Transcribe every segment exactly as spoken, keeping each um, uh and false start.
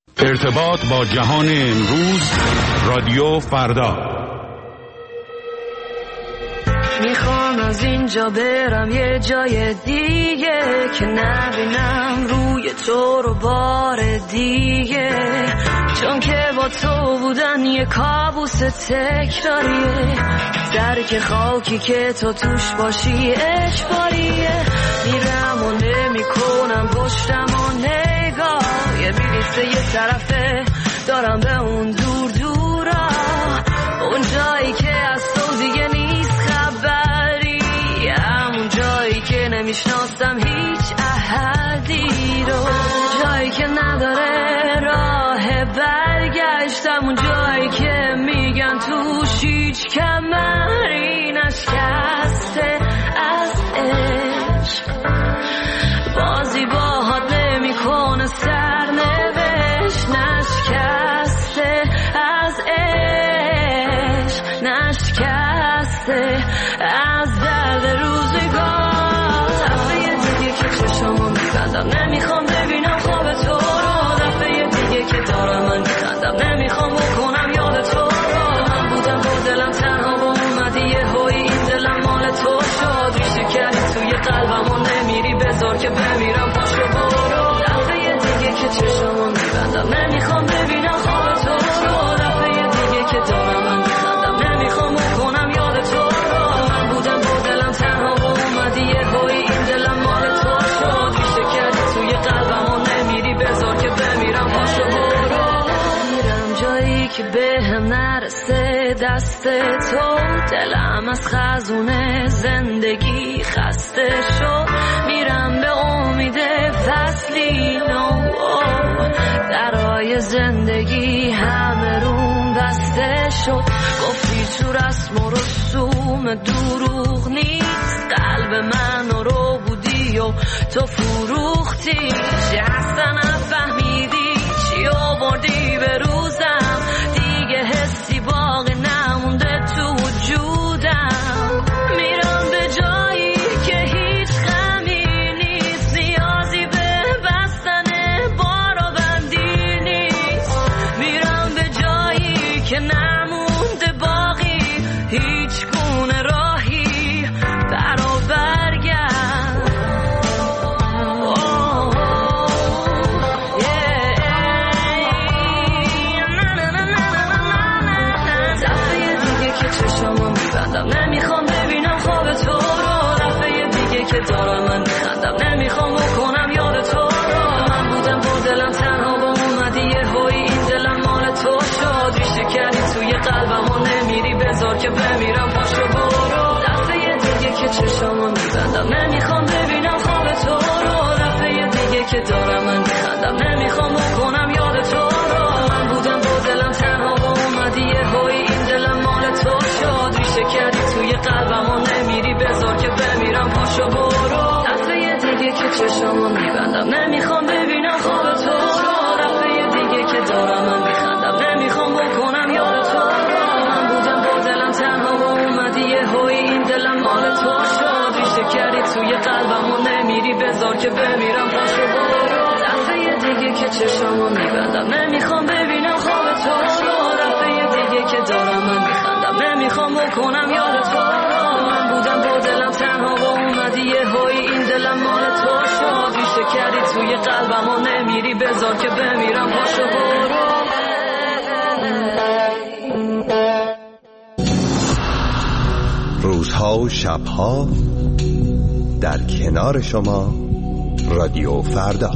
ارتباط با جهان امروز، رادیو فردا. میخوام از اینجا برم یه جای دیگه که نبینم روی تو رو بار دیگه، چون که با تو بودن یه کابوس تکراریه، درک خاکی که تو توش باشی اجباریه. میرم و نمی کنم پشتم و نگاه، یه بلیسه یه طرفه دارم به اون دور دورا، اون جایی که از تو دیگه نیست خبری، همون جایی که نمیشناسم هیچ احدی رو، جایی که نداره راه برگشت، همون جایی که میگن توش هیچ کمری نشکسته از عشق، بازی باهات نمی کنه سرنوشت، نشکسته از عشق، نشکسته از درد روزگار. دفعه دیگه که چشمو میبندم نمیخوام ببینم خواب تو رو، دفعه دیگه که دارم من میخندم نمیخوام بکنم یاد تو رو، من بودم با دلم تنها و اومدی یه هوی این دلم مال تو شد، ریشه کردی توی قلبم و نمیری بذار که بمیرم پاشو برو. دفعه دیگه که چشمو میبندم نمیخوام ببینم خواب تو رو، دفعه دیگه که دارم من میخندم نمیخوام بکنم یاد تو رو، من بودم با دلم تنها و اومدی یه هوی این دلم مال تو شد، ریشه کردی توی قلبم و نمیری بذار که بمیرم پاشو برو. میرم جایی که به هم نرسه دست تو، دلم از خزونه زندگی خسته شد، میرم به امید فصلی نو، درای زندگی همه روم بسته شد، گفتی تو رسم و رسوم دروغ نیست، قلب من رو بودی و تو فروختی، چی اصلا نفهمیدی چی آوردی به روزم، دیگه حسی باقی نمونده تو وجودم، میرم به جایی که هیچ غمی نیست، نیازی به بستن بار و بندی نیست، میرم به جایی که نمونده باقی هیچ گونه راهی برا برگرد. نمیخوام ببینم خواب تو رو، دفعه دیگه که دارم من میخندم نمیخوام بکنم یاد تو رو، من بودم با دلم تنها و اومدی یه هوی این دلم مال تو شد، ریشه کردی توی قلبم و نمیری بذار که بمیرم پاشو برو. دفعه دیگه که چشمو میبندم نمیخوام ببینم خواب تو رو، دفعه دیگه که دارم من میخندم نمیخوام بکنم یاد تو رو، من بودم با دلم تنها و اومدی یه هوی این دلم مال تو شد، ریشه کردی توی قلبم و نمیری بذار که بمیرم پاشو برو. دفعه دیگه که چشمو میبندم نمیخوام ببینم خواب تو رو، دفعه دیگه که دارم من میخندم نمیخوام بکنم یاد تو رو، من بودم با دلم تنها و اومدی یه هوی این دلم مال تو شد، ریشه کردی توی قلبم و نمیری بذار که بمیرم پاشو برو. دفعه دیگه که چشمو میبندم نمیخوام ببینم خواب تو رو، دفعه دیگه که دارم من میخندم نمیخوام بکنم یاد تو رو، من بودم با دلم تنها و اومدی یه هوی این دلم مال تو شد، ریشه کردی توی قلبم و نمیری بذار که بمیرم پاشو برو. روزها و شبها در کنار شما، رادیو فردا.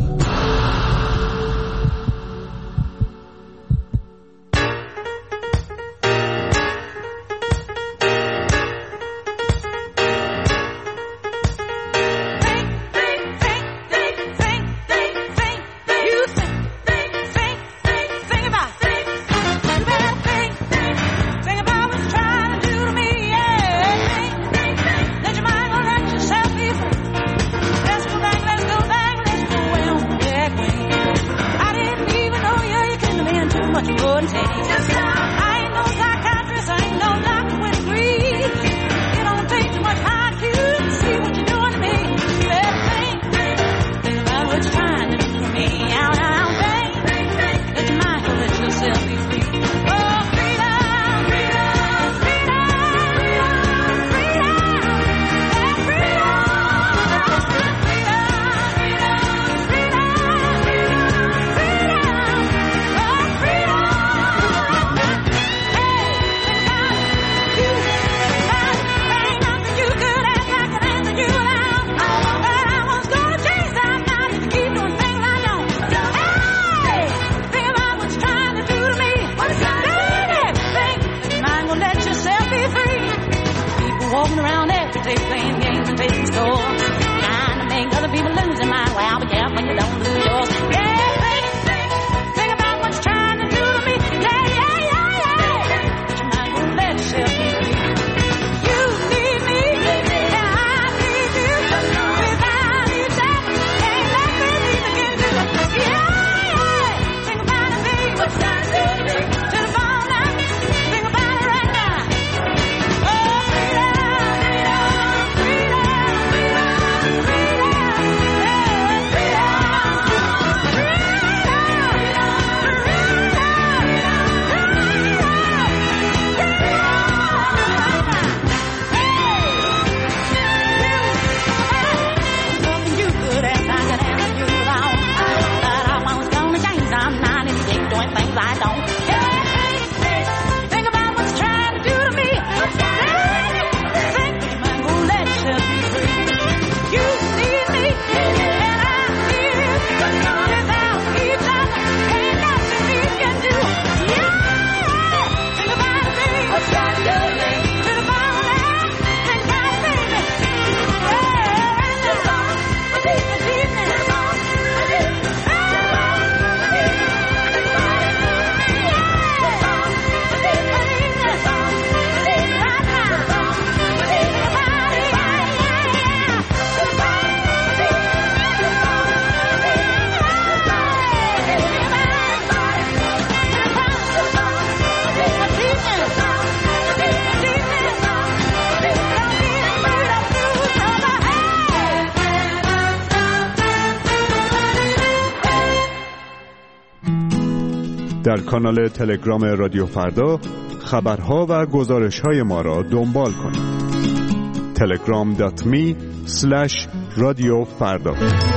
در کانال تلگرام رادیو فردا خبرها و گزارش‌های ما را دنبال کنید. تلگرام دات می اسلش رادیو فردا.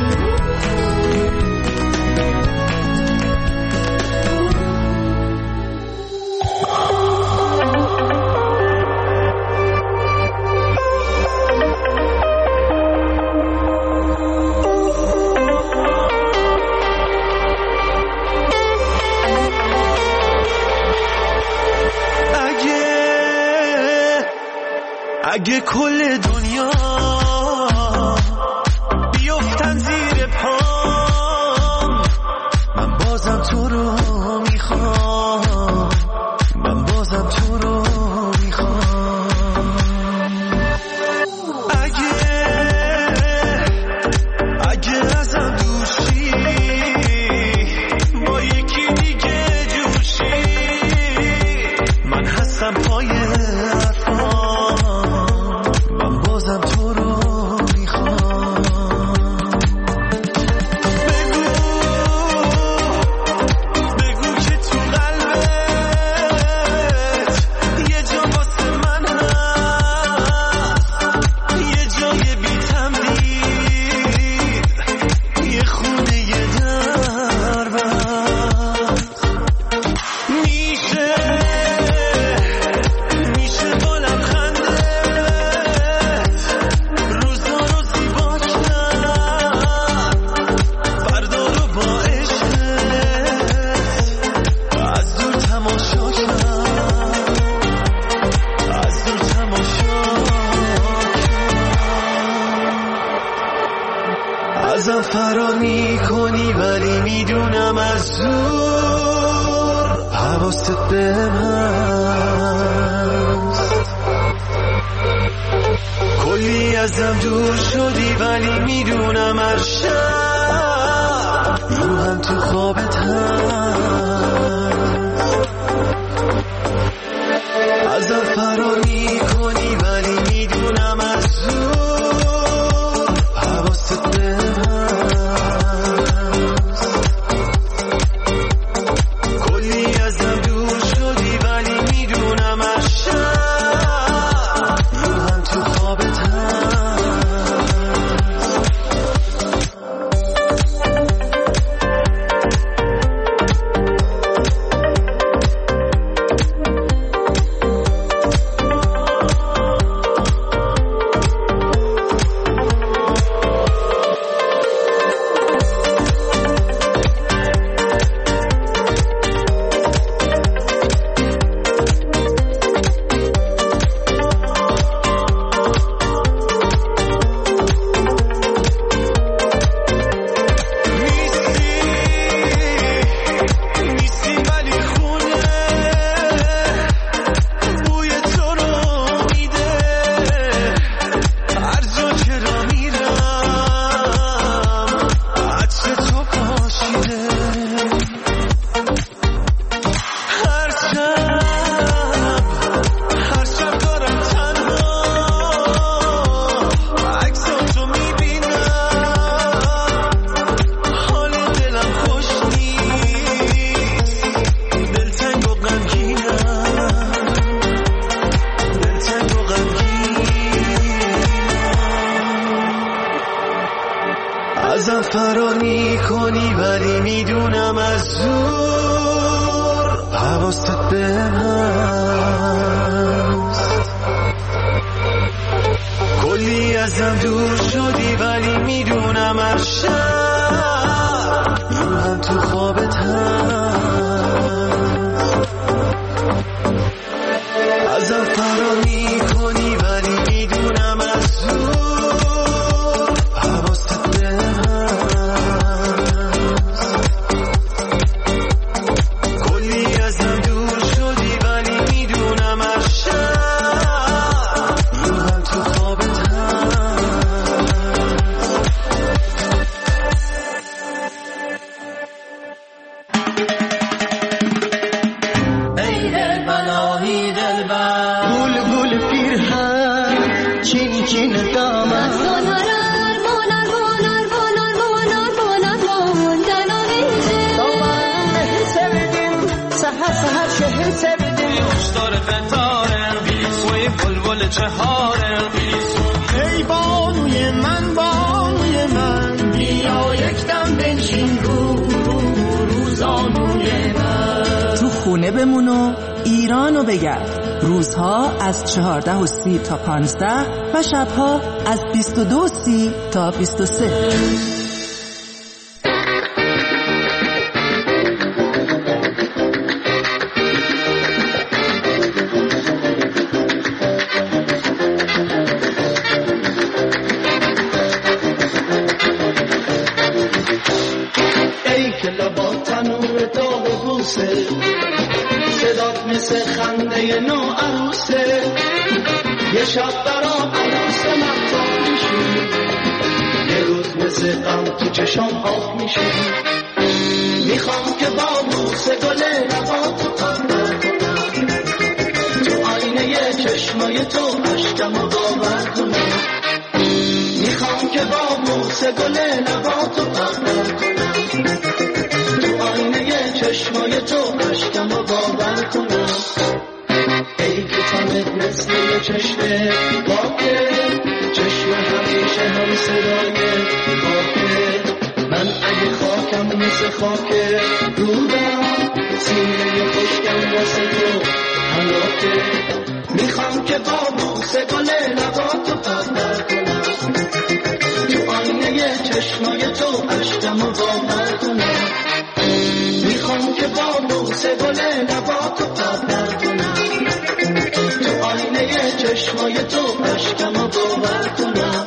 اگه کل دنیا بیفتن زیر پام، من بازم تو رو میخوام، من بازم تو رو میخوام. اگه اگه ازم دوشی با یکی دیگه جوشی، من هستم پای ازم فرار میکنی، ولی میدونم از زور حواست بهم هست. کلی ازم دور شدی، ولی میدونم هر شب روحم تو خوابت هست. ازم فرار میکنی، ولی میدونم از زور حواست بهم هست. ازم فرار میکنی، ولی میدونم از زور حواست بهم هست. کلی ازم دور شدی، ولی میدونم هر شب روحم تو خوابت هست. ازم فرار میکنی، ولی میدونم از زور حواست بهم هست. سبده یوشدار قطاره وی بلبل چهاره ای بانوی من بانوی من بیا یکدم بنشین رو رو روزانوی من. تو خونه بمون و ایرانو بگرد. روزها از چهارده و سی تا پانزده و شبها از بیست و دو و سی تا بیست و سه. ای که لبا تنور داغ بوسه صدات مثل خنده نو عروسه یه شب برا عروس مهتاب میشی یه روز مثل غم تو چشام آب میشی میخوام که با بوسه گل لباتو قدر کنم تو آینه چشمای تو عشقمو باور کنم میخوام که با بوسه گل لباتو قدر کنم تو آینه چشمای تو عشقمو باور کنم ای که تنت مثل یه چشم پاکه چشم همیشه هم صدای پاکه من اگه خاکم مثل خاکه رودم سینه خشکم واسه تو حلاکه میخوام که با بوسه گل لباتو قدر کنم تو آینه چشمای تو عشقمو باور کنم میخوام که با بوسه گل لباتو قدر کنم تو آینه چشمای تو عشقمو باور کنم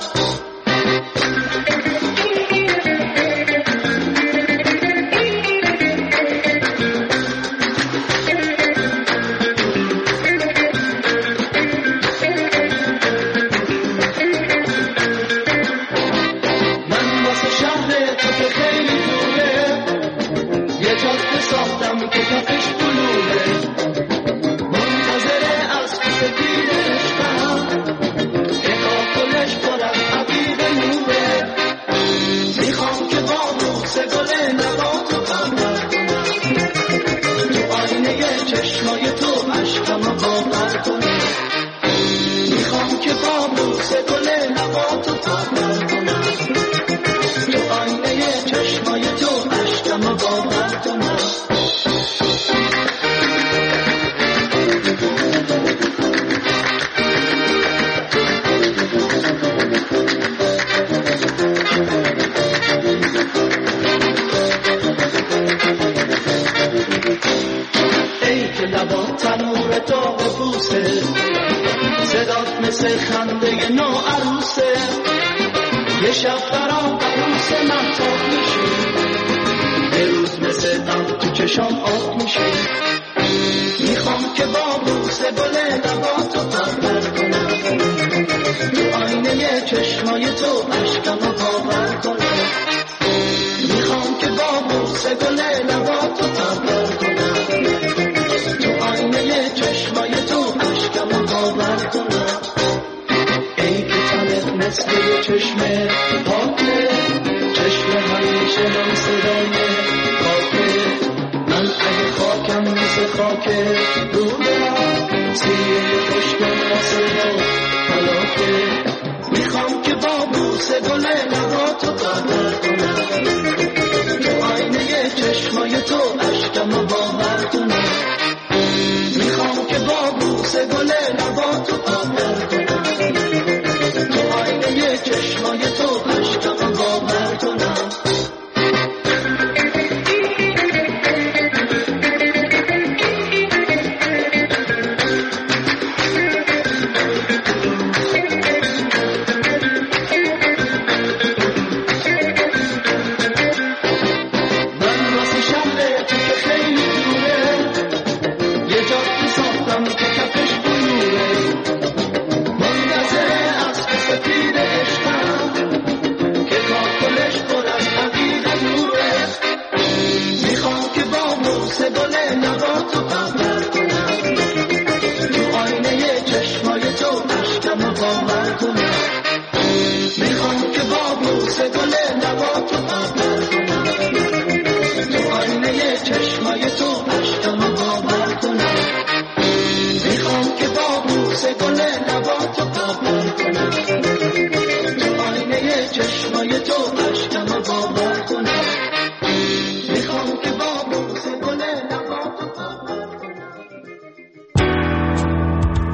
چشمای تو عشقمو باور کنم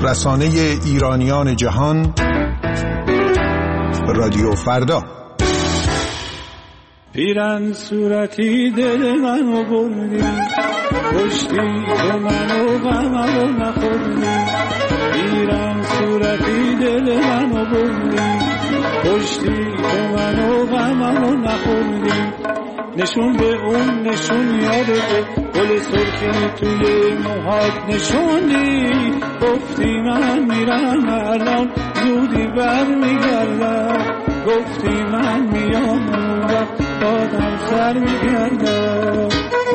رسانه ایرانیان جهان، رادیو فردا. پیرن صورتی دل منو بردی، کشتی تو منو غممو نخوردی. پیرن صورتی دل منو بردی، کشتی تو منو غممو نخوردی. نشون به اون نشون یادته، گل سرخی توی موهات نشوندی. گفتی من میرم الان زودی بر میگردم، گفتی من میام اون وقت دادم سر میگردم.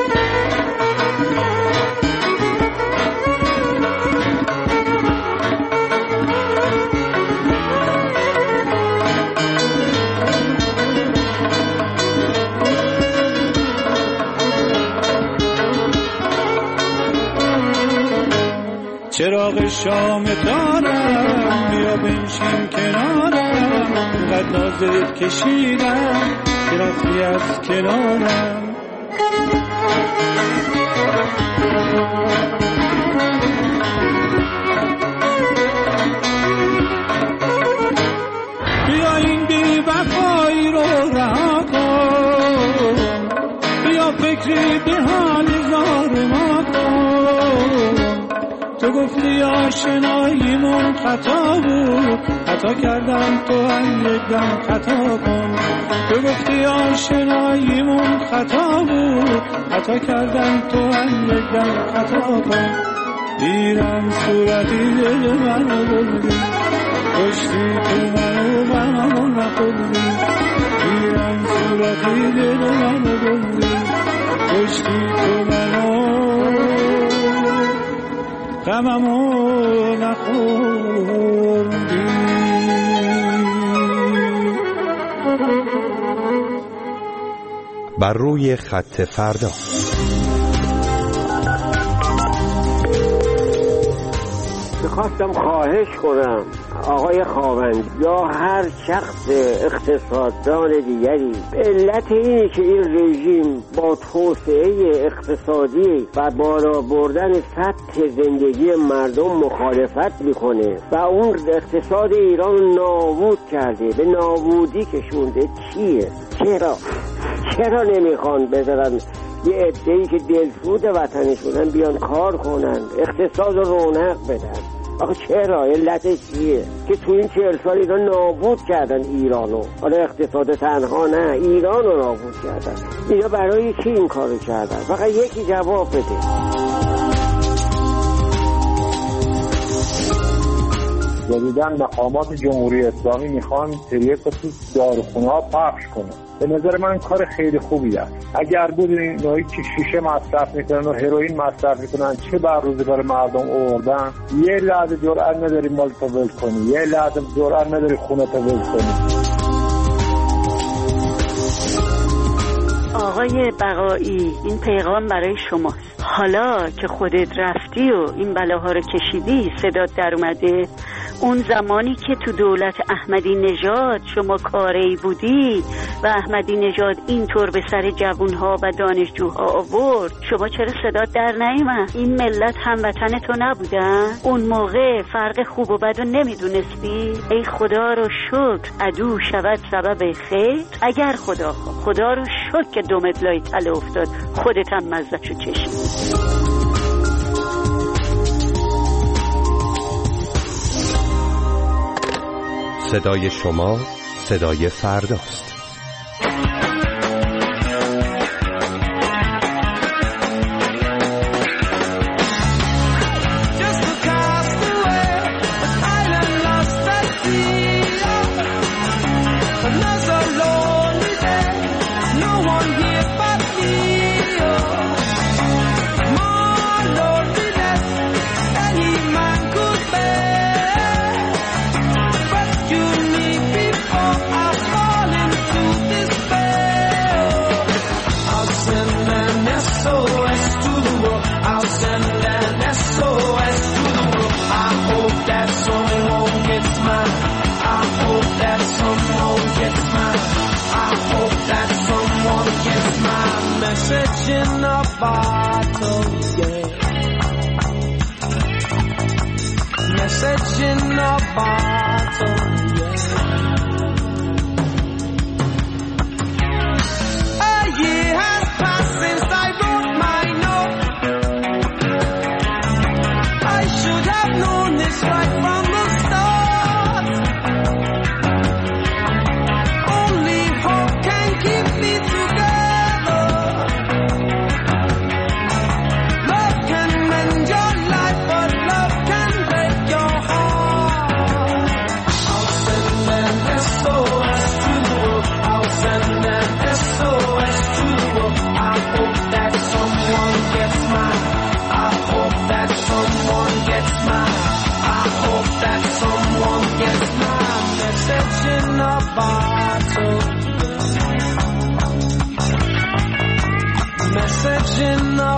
چراغ شام دارم، بیا بنشین کنارم. قد نازت کشیدم که رفتی از کنارم. بیا این بی وفایی رو رها کن، بیا فکری به حال زار ما کن. تو گفتی آشناییمون خطا بود، خطا کردم تو هم یک دم خطا کن. تو گفتی آشناییمون خطا بود، خطا کردم تو هم یک دم خطا کن. دیرم صورتی دل منو بردی، کشتی تو منو غممو نخوردی. دیرم صورتی دل منو بردی، کشتی تو منو غممو نخوردی. بر روی خط فردا. میخواستم خواهش کنم آقای خاوند یا هر شخص اقتصاددان دیگری، علت اینه که این رژیم با توسعه اقتصادی و بالا بردن سطح زندگی مردم مخالفت میکنه و اون اقتصاد ایران نابود کرده، به نابودی کشونده. چیه؟ چرا؟ چرا نمیخوان بذارن یه عده‌ای که دلسود وطنشونن بیان کار کنن، اقتصاد رو رونق بدن؟ آخه چرا؟ علتش چیه؟ که تو این چهل سال اینا نابود کردن ایرانو. حالا اقتصاد تنها نه، ایران رو نابود کردن. اینا برای چی این کارو کردن؟ فقط یکی جواب بده. جدیدن مقامات جمهوری اسلامی میخوان تریاک رو تو داروخونه‌ها پخش کنه. به نظر من کار خیلی خوبی است. اگر بود اینایی که شیشه مصرف میکنن و هروئین مصرف میکنن چه بر روزگار مردم آوردن، یه لحظه جرئت نداری مال تو ول کنی، یه لحظه جرئت نداری خونه تو ول کنی. آقای بقایی، این پیغام برای شماست. حالا که خودت رفتی و این بلاها رو کشیدی، صدات در اومده. اون زمانی که تو دولت احمدی نژاد شما کاری بودی و احمدی نژاد اینطور به سر جوانها و دانشجوها آورد، شما چرا صدات در نیامد؟ این ملت هموطن تو نبودن؟ اون موقع فرق خوب و بد رو نمیدونستی؟ ای خدا رو شکر عدو شود سبب خیر. اگر خدا خدا رو شکر که دومت لای تله افتاد، خودت هم مزه‌شو چشید. صدای شما صدای فرداست. In a bottle, yeah. Message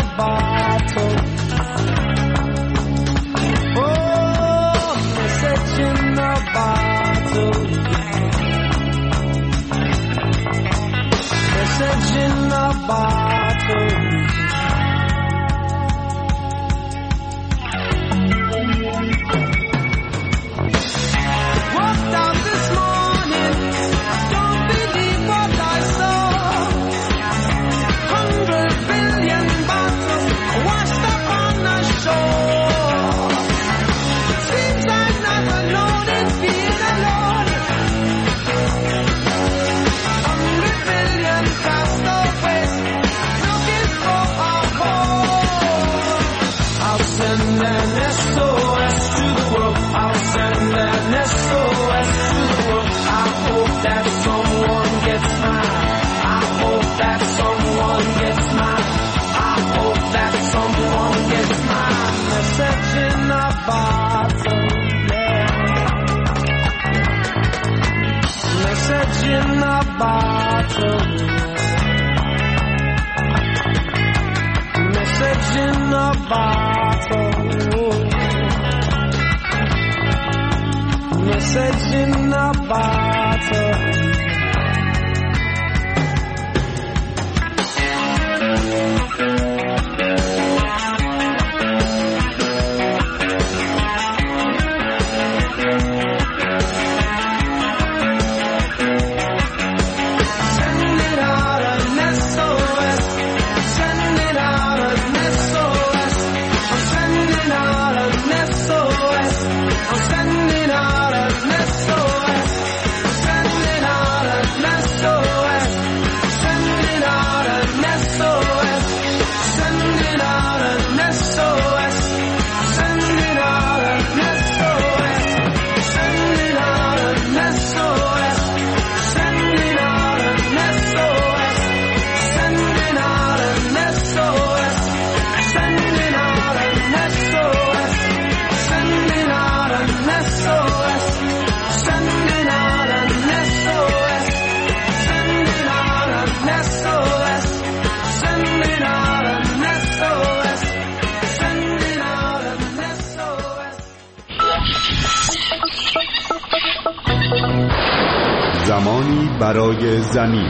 bottle. Oh, message in a bottle. Message in a bottle. Walked out this morning, don't believe what I saw. Hundred billion bottles washed up on the shore. Seems I'm not alone in being alone. Hundred billion castaways looking for a home. I'll send an S O S to the world. I'll send an S O S to the world. I hope that someone gets mine. I hope that someone gets mine. I hope that someone gets mine. Message in a bottle, yeah. Message in a bottle. Message in a bottle. Message in a bottle. Send it out an S O S. Send it out an S O S. I'm sending out an S O S. I'm sending out an S O S. Sending out an S O S. Sending out an S O S. Sending out an S O S. Sending out an S O S. Sending out an S O S. Sending out an S O S. Sending out an S O S. Sending out an S O S. Sending out an S O S. Sending out an S O S. Sending out an S O S. Sending out an S O S. Sending out an S O S. زمانی برای زمین.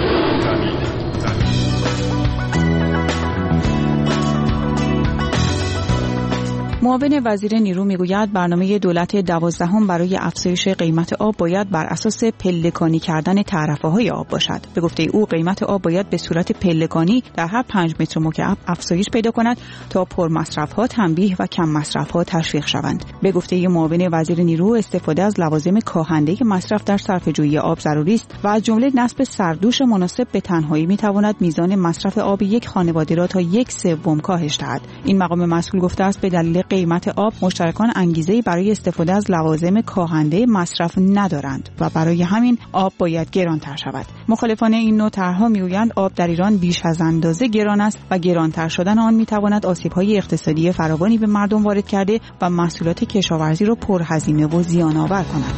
معاون وزیر نیرو میگوید برنامه دولت دوازدهم برای افزایش قیمت آب باید بر اساس پلکانی کردن تعرفه‌های آب باشد. به گفته او قیمت آب باید به صورت پلکانی در هر پنج متر مکعب افزایش پیدا کند تا پرمصرف‌ها تنبیه و کم مصرف‌ها تشویق شوند. به گفته معاون وزیر نیرو استفاده از لوازم کاهنده مصرف در صرفه‌جویی آب ضروری است و از جمله نصب سردوش مناسب به تنهایی می‌تواند میزان مصرف آب یک خانواده را تا یک سوم کاهش دهد. این مقام مسئول گفته است به دلیل قیمت آب مشترکان انگیزه‌ای برای استفاده از لوازم کاهنده مصرف ندارند و برای همین آب باید گرانتر شود. مخالفان این نوع طرح‌ها میگویند آب در ایران بیش از اندازه گران است و گرانتر شدن آن میتواند آسیب‌های اقتصادی فراوانی به مردم وارد کرده و محصولات کشاورزی را پرهزینه و زیان‌آور کند.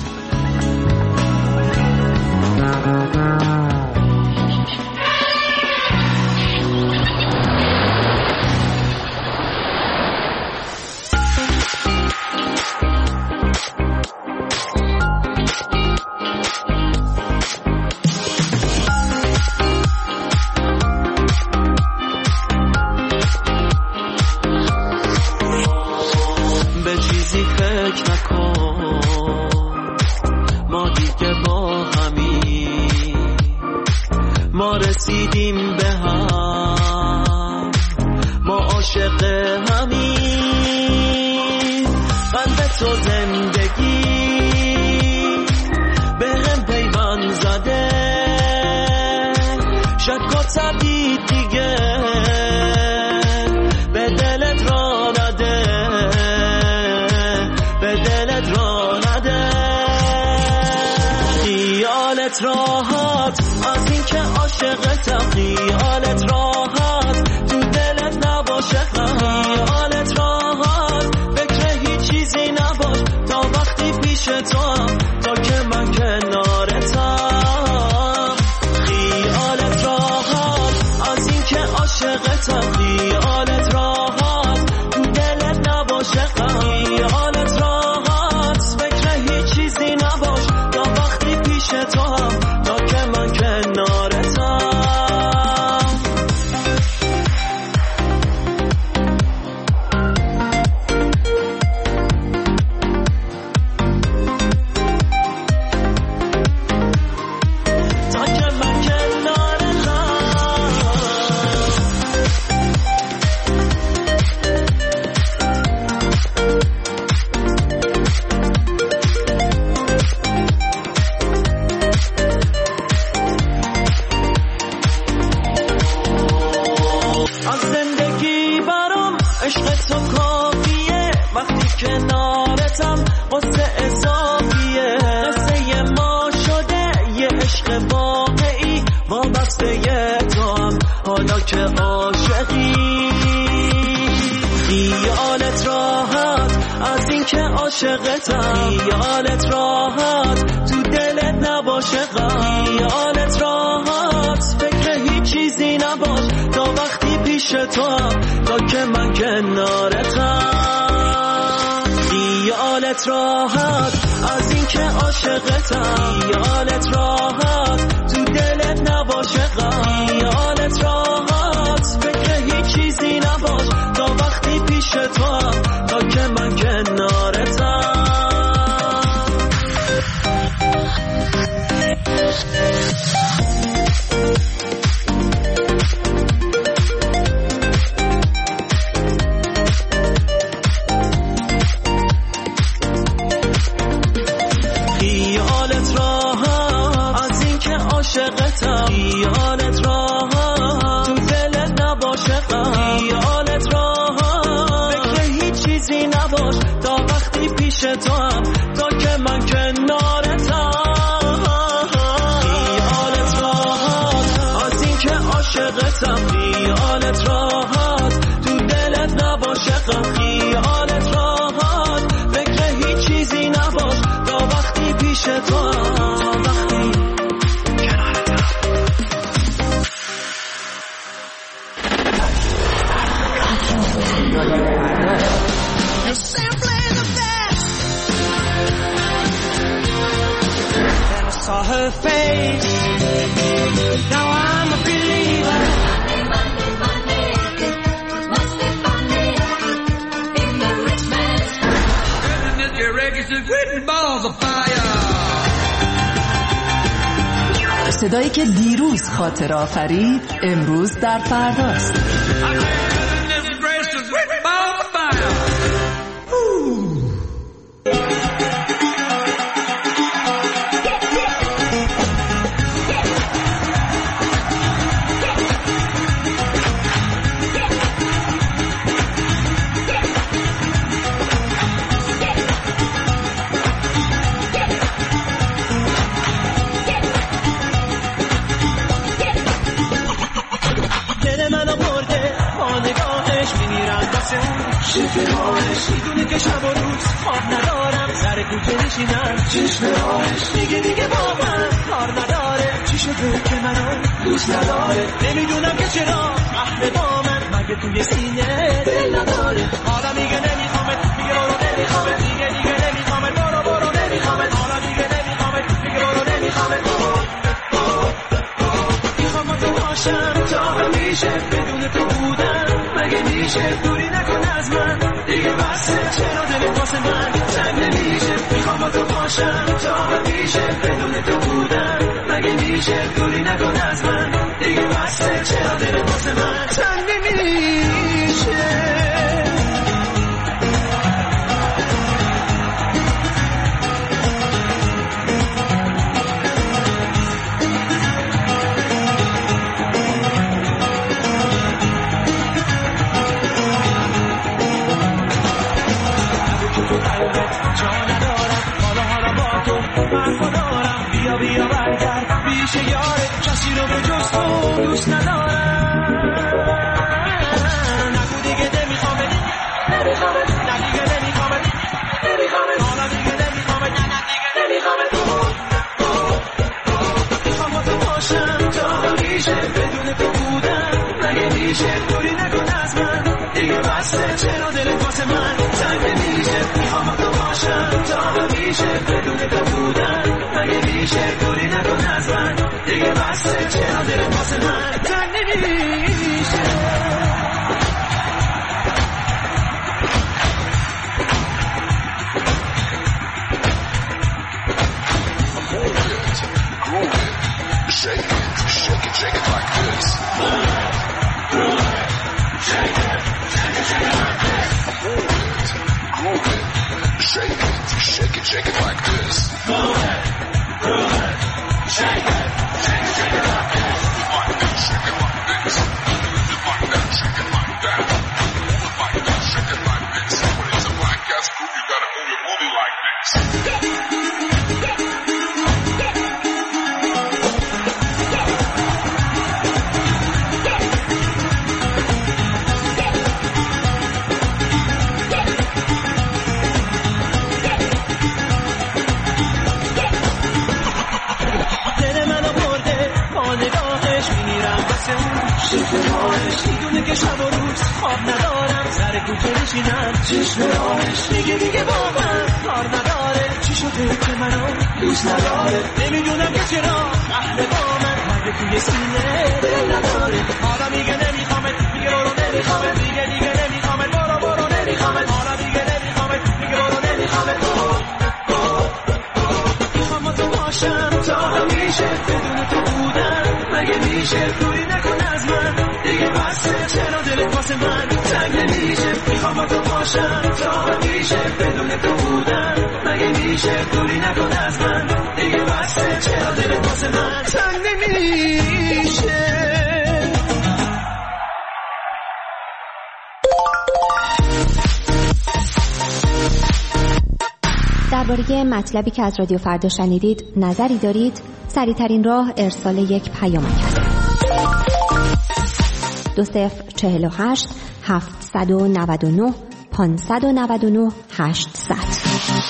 تو کافیه وقتی کنارتم قصه اضافیه قصه ما شده یه عشق واقعی وابسته تو هم حالا که عاشقی خیالت راحت از این که عاشقتم خیالت راحت تو دلت نباشه غم خیالت راحت فکر هیچ چیزی نباش تا وقتی پیش تو هم تا که من کنارتم خیالت راحت از این که عاشقتم خیالت راحت تو دلت نباشه غم خیالت راحت فکر هیچ چیزی نباش تا وقتی پیش تو هم تا که من کنارتم خیالت راحت از این که عاشقتم خیالت راحت تو دلت نباشه غم خیالت راحت فکر هیچ چیزی نباش تا وقتی پیش تو هم تا که من کنارتم خیالت راحت از این که عاشقتم خیالت راحت تو دلت نباشه غم خیالت راحت فکر هیچ چیزی نباش تا وقتی پیش تو هم تا وقتی saw her face. Now I'm a believer. Monday, Monday, Monday. Must be Monday in the rich man's house. And if your reggae is written balls of fire. صدایی که دیروز خاطر آفرید امروز در فرداست. شکرهایش میدونه که شب و روز خواب ندارم سر کوچه نشینم چشمهایش دیگه دیگه با من کار نداره چی شده که منو دوست نداره نمیدونم که چرا اهل با من مگه توی سینه دل نداره حالا میگه نمیخوامت میگه برو نمیخوامت دیگه دیگه نمیخوامت برو برو نمیخوامت حالا میگه نمیخوامت میگه برو نمیخوامت میخوام با تو باشم تا همیشه بدون تو بودن مگه میشه دوری نکن از من دیگه بسه چرا دلت واسه من تنگ نمیشه میخوام با تو باشم تا همیشه بدون تو بودن مگه میشه دوری نکن از من دیگه بسه چرا دلت واسه من تنگ نمیشه بیا برگرد پیش یارت کسی رو به جز تو دوست ندارم نگو دیگه نمیخوامت نمیخوامت نه دیگه نمیخوامت نمیخوامت حالا دیگه نمیخوامت نه دیگه نمیخوامت میخوام با تو باشم تا همیشه بدون تو بودم مگه میشه دوری نکن از من دیگه بسه چرا دلت واسه من تنگ نمیشه میخوام با تو باشم تا همیشه بدون تو بودم مگه میشه دوری نکن از من دیگه بسه چرا دلت واسه من تنگ نمیشه Shake it, shake it, shake it like this. Move it, move it, shake it, shake it, shake it like this. Move it, move it, shake it, shake it, shake it like this. Move it, move it, shake it, shake it, shake it like this. Like this, shake it like this. Like that, shake it like that. Like that, shake it. آب ندارم سر کوچه نشینم چشم راهش دیگه دیگه با من کار نداره چی شده که منو دوست نداره نمیدونم که چرا اهل با من مگه توی سینه دل نداره حالا میگه نمیخوامت میگه برو نمیخوامت میگه دیگه نمیخوامت برو برو نمیخوامت حالا میگه نمیخوامت میگه برو نمیخوامت میخوام با تو باشم تا همیشه بدون تو بودن مگه میشه دوری نکن از من دیگه بسه چرا دلت واسه من تنگ نمیشه میخوام با تو باشم تا همیشه بدون تو بودن مگه میشه دوری نکن از من دیگه بسه چرا دلت واسه من تنگ نمیشه. درباره مطلبی که از رادیو فردا شنیدید نظری دارید؟ سریع‌ترین راه ارسال یک پیامک است. دو صفر چهل و هشت هفتصد و نود و نه پانصد و نود و نه هشتصد.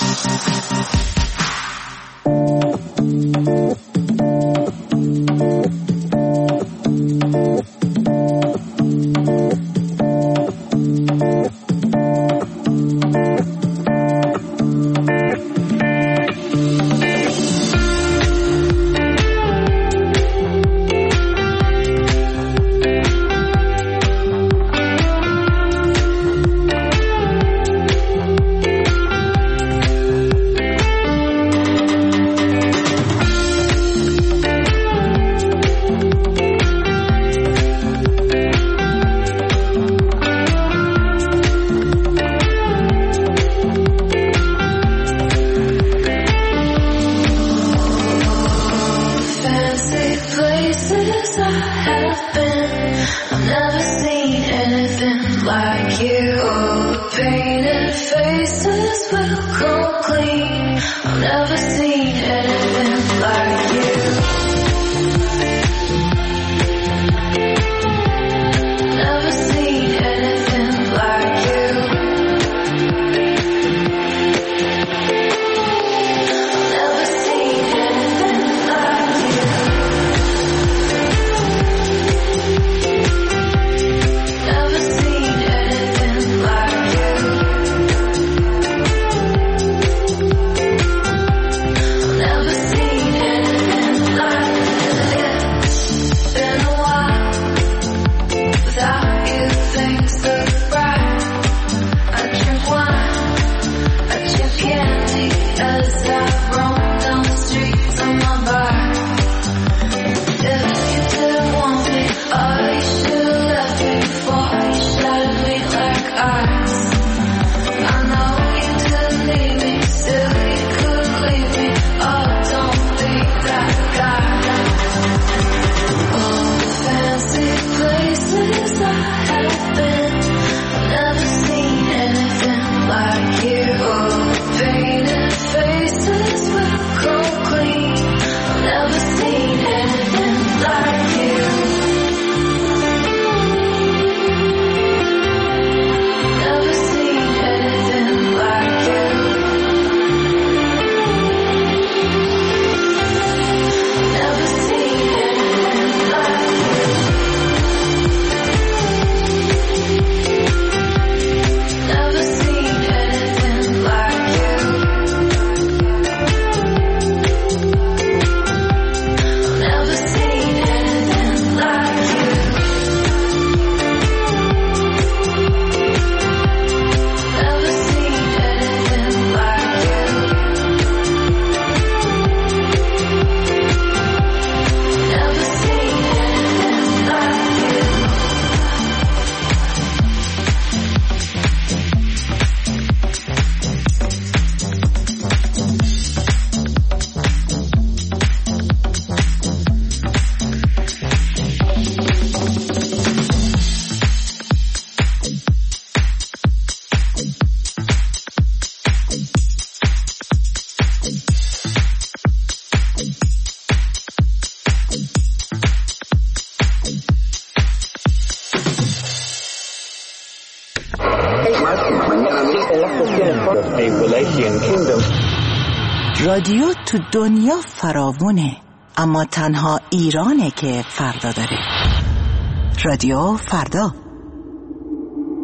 رادیو تو دنیا فراوونه، اما تنها ایرانه که فردا داره. رادیو فردا.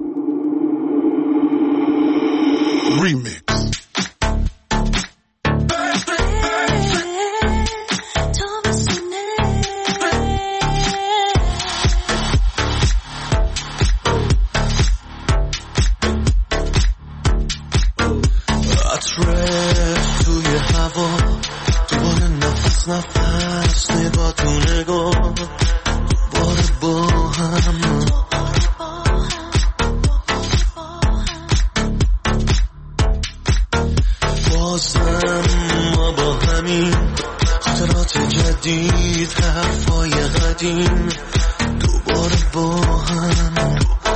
Remix. نفس نگاه تو نگاه باره با هم بازم ما با همین خاطرات جدید حرفای قدیم دوباره با هم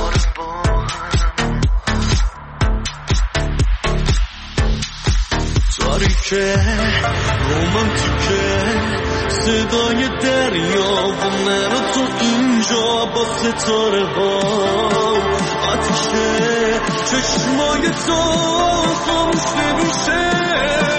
تاریکه رومانتیکه صدای دریا و من و تو اینجا با ستاره ها آتیشه چشمای تو خاموش نمیشه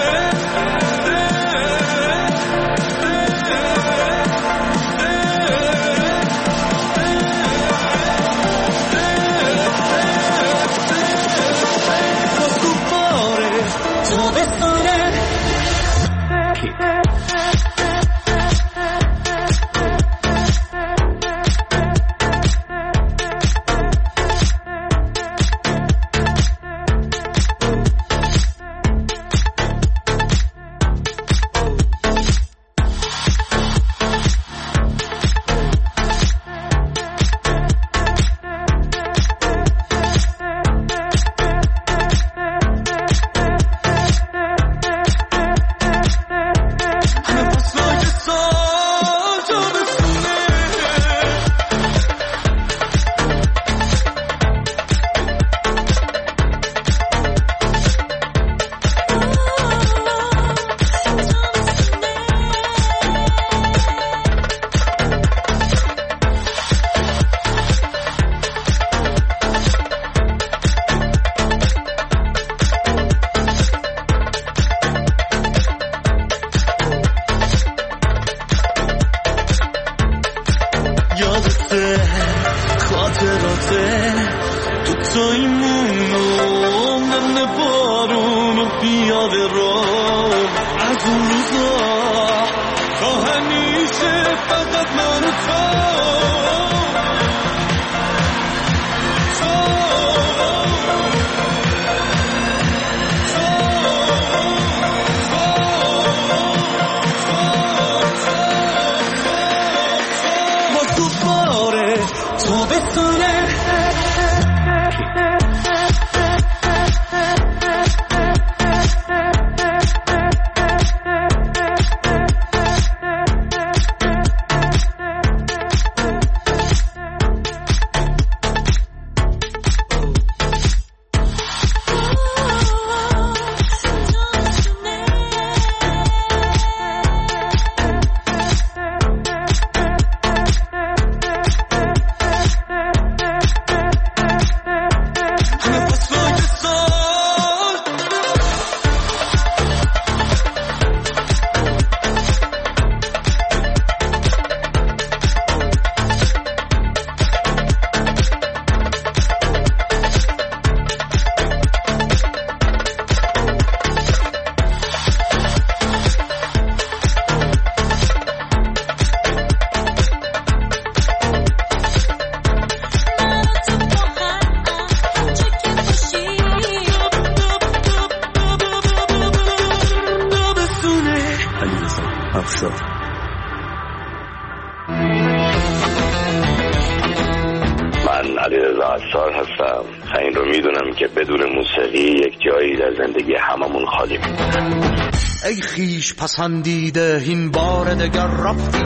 ای خیش پسندیده این بار دگر رفتی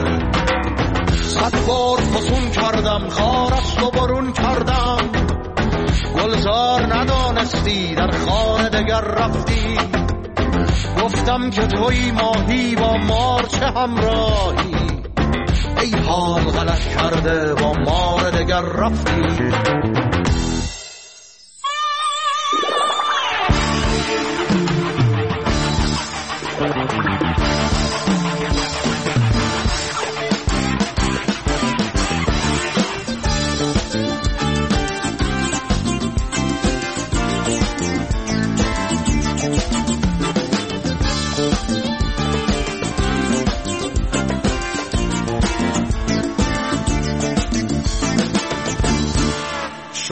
صد بار فسون کردم خارست و برون کردم گلزار ندانستی در خانه دگر رفتی گفتم که توی ماهی با مار چه همراهی ای حال غلط کرده با مار دگر رفتی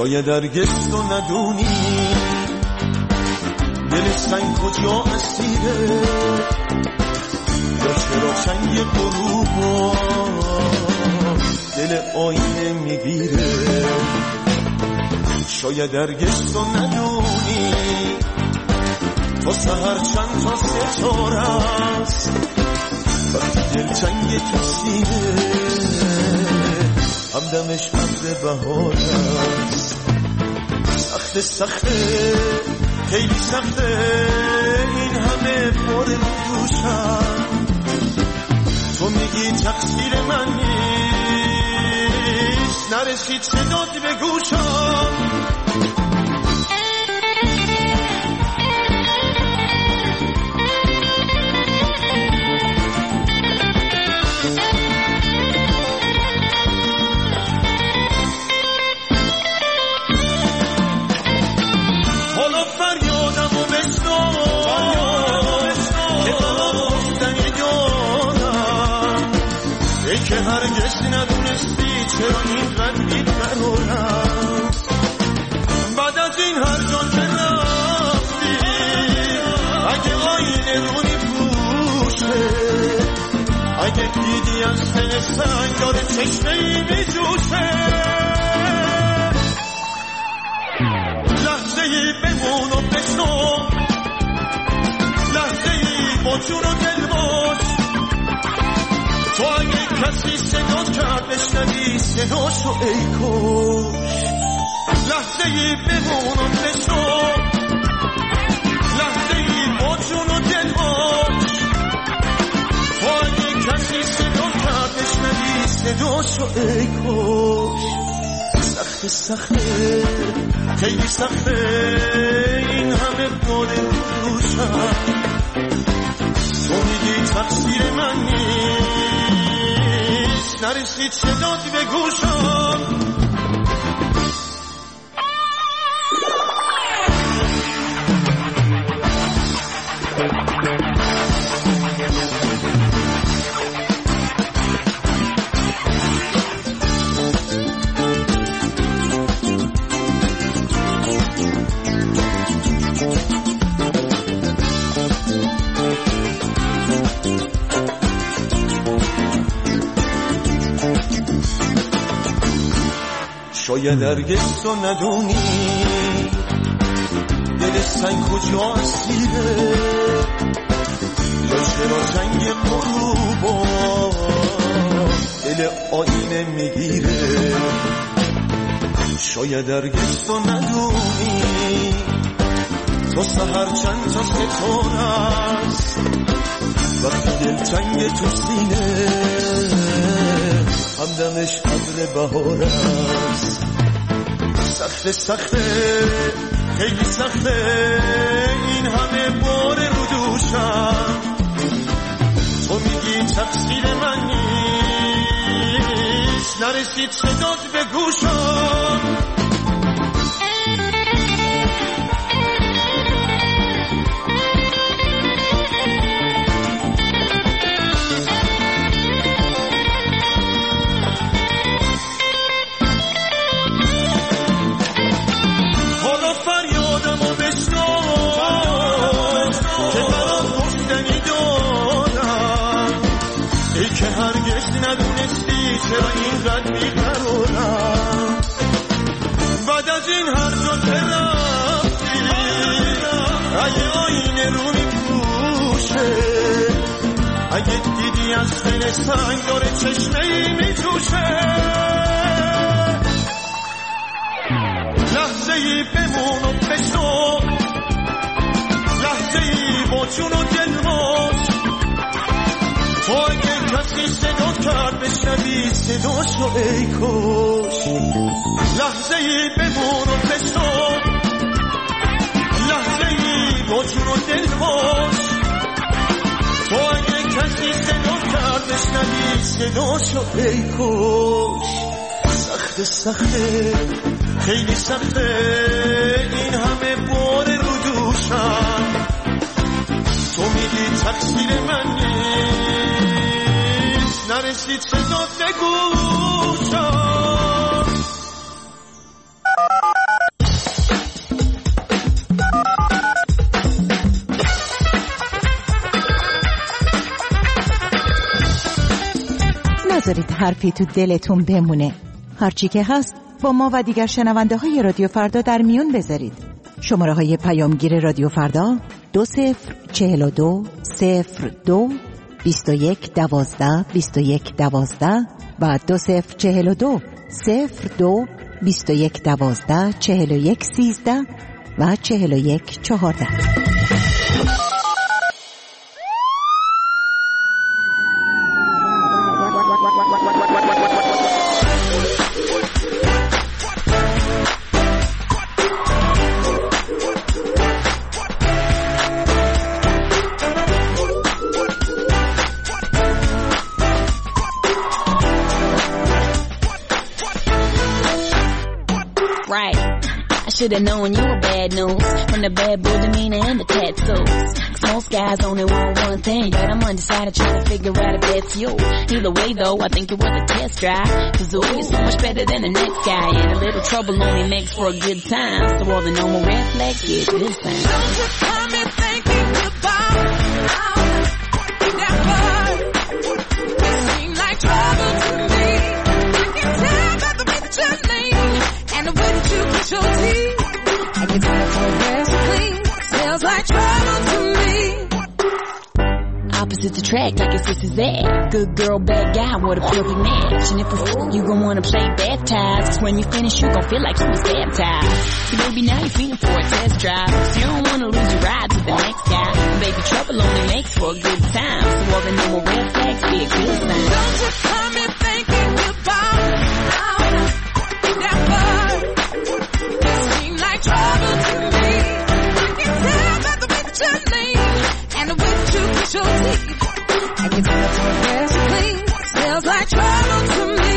شاید هرگز تو ندونی دل سنگ کجا اسیره، یا چرا چنگ غروبا دل آینه میگیره. شاید هرگز تو ندونی تا سهر چند تا ستاره است، وقتی دلتنگ تو سینه همدمش ابر بهار است. سخته سخته خیلی سخته این همه بار رو دوشم، تو میگی تقصیر من نیست، نرسید صدات به گوشم. که هرگز ندونستی چرا اینقدر بی‌قرارم، بعد از این هر جا که رفتی اگه آینه رونی پوشه، اگه دیدی از دل سنگ داره چشمه‌ای میجوشه، لحظه‌ای بمون و بشنو، لحظه‌ای با جون و دل باش. تو اگه کسی صدات کرد بشنوی صداشو ای کش، لحظه‌ای بمون و بشنو، لحظه‌ای با جون و دل باش. تو اگه کسی صدات کرد بشنوی صداشو ای کش. سخته سخته خیلی سخته این همه بار روشم، تو میگی تقصیر من نیست، نرسید صدات به گوشم. شاید هرگز تو ندونی دل سنگ کجا اسیره، یا چرا جنگ غروبا دل آینه میگیره. شاید هرگز تو ندونی تا سهر چند تا ستاره است، وقتی دلتنگ تو سینه همدمش ابر بهار است. سخته سخته خیلی سخته این همه بار رو دوشم، تو میگی تقصیر من نیست، نرسید صدات به گوشم. که هرگز ندونستی چرا اینقدر بی‌قرارم، بعد از این هر جا که رفتی اگه آینه رو میپوشه، اگه دیدی از دل سنگ داره چشمه‌ای میجوشه، لحظه‌ای بمون و بشنو، لحظه‌ای با جون و دل باش. تو اگه کسی صدا کرد بشنوی صداشو ای کش، لحظه‌ای بمون و بشنو، لحظه‌ای با جون و دل باش. تو اگه کسی صدا کرد بشنوی صداشو ای کش. سخته سخته خیلی سخته این همه بار رو دوشم، تو میگی تقصیر من نیست، نرسید صدات به گوشم. نذارید حرفی تو دلتون بمونه. هرچی که هست با ما و دیگر شنونده های رادیو فردا در میون بذارید. شماره های پیامگیر رادیو فردا دو صفر چهل و دو صفر دو بیست و یک دوازده بیست و یک دوازده و دو صفر چهل و دو صفر دو بیست و یک دوازده چهل و یک سیزده و چهل و یک چهارده. Should've known you were bad news from the bad boy demeanor and the tattoos. Cause most guys only want one thing, but I'm undecided trying to figure out if that's you. Either way though, I think it was a test drive. Cause ooh, you're so much better than the next guy, and a little trouble only makes for a good time. So all the normal red flags get this time. Don't you come me thinking goodbye. That word, it seems like trouble to me. I can tell by the way that you lean and the way that you kiss your teeth. I can tell your dress clean, smells like trouble to me. Opposites attract like it's this is that. Good girl, bad guy, what a perfect match. And if it's you gon' wanna play baptized, cause when you finish you gon' feel like you was baptized. See baby, now you're feeling for a test drive, cause you don't wanna lose your ride to the next guy. And baby, trouble only makes for a good time, so all the normal red flags be a good sign. Don't you come in thinking goodbye. That word, it seems like trouble to me. I can tell by the way that you lean and the way that you kiss your teeth. I can tell your dress clean, smells like trouble to me.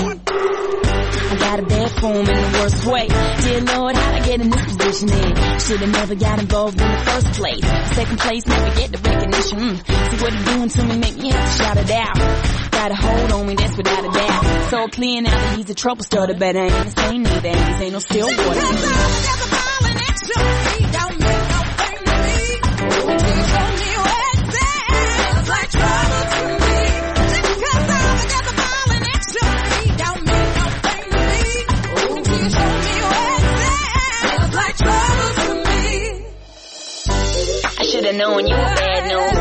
I got a bad form in the worst way. Dear Lord, how'd I get in this position then? Should've never got involved in the first place. Second place, never get the recognition. Mm. See what he doing to me, make me have to shout it out. Got a hold on me, that's without a doubt. So clear now that he's a trouble starter, but I ain't the same neither. Ain't ain't no still water. There's a mile and extra. He don't make no thing to me. He show me where it's at. Smells like trouble to me. Just because I'm there's a mile and extra. He don't make no thing to me. He show me where it's at. Smells like trouble to me. I should've known you were bad news.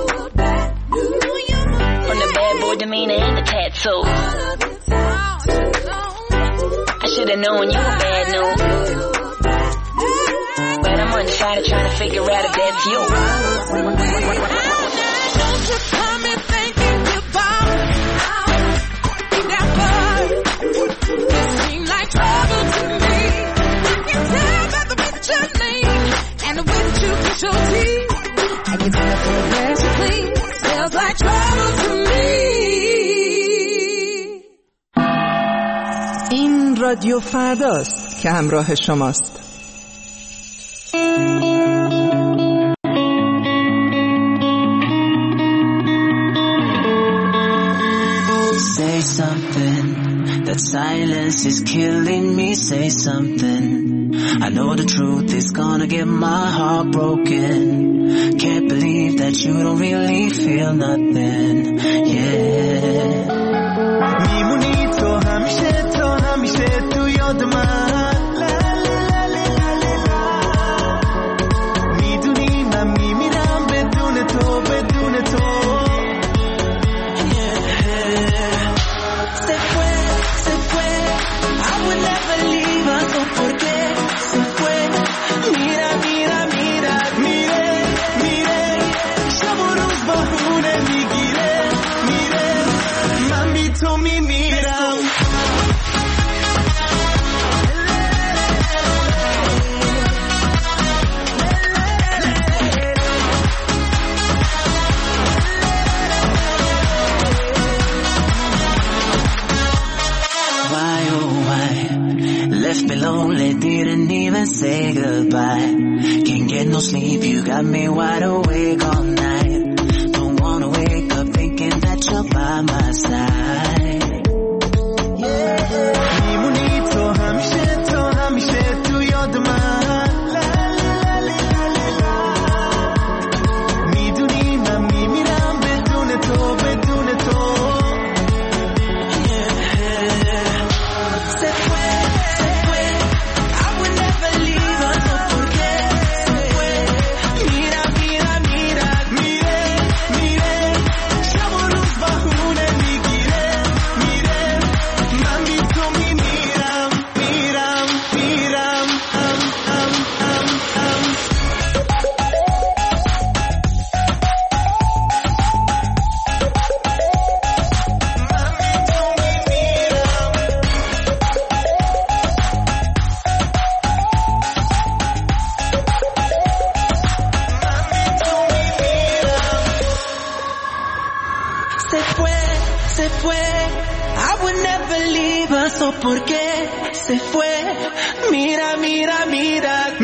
From the bad boy demeanor and the tattoos. I should've known you were bad news, but I'm undecided trying to figure out if that's you. Don't you come in thinking goodbye. That word, it seems like trouble to me. I can tell by the way that you lean and the way that you kiss your teeth. I can tell your dress clean, smells like trouble to me. این رادیو فرداست که همراه شماست. Say something, that silence is killing me. Say something, I know the truth is gonna get my heart broken. Can't believe that you don't really feel nothing, yeah. میمونی تو همیشه تو همیشه تو یاد من. میدونی من میمیرم بدون تو بدون تو. Se fue, se fue, I would never leave her, no por qué se fue. Mira, mira, mira, mire, mire, شبروز بهونه میگیره, میره, من بی تو میمیرم. Why, oh why, left me lonely, didn't even say goodbye. Can't get no sleep, you got me wide awake all night. Don't wanna wake up thinking that you're by my side. میمونی تو همیشه تو همیشه تو یاد من. میدونی من میمیرم بدون تو بدون تو. pasó? ¿Por qué se fue? Mira, mira, mira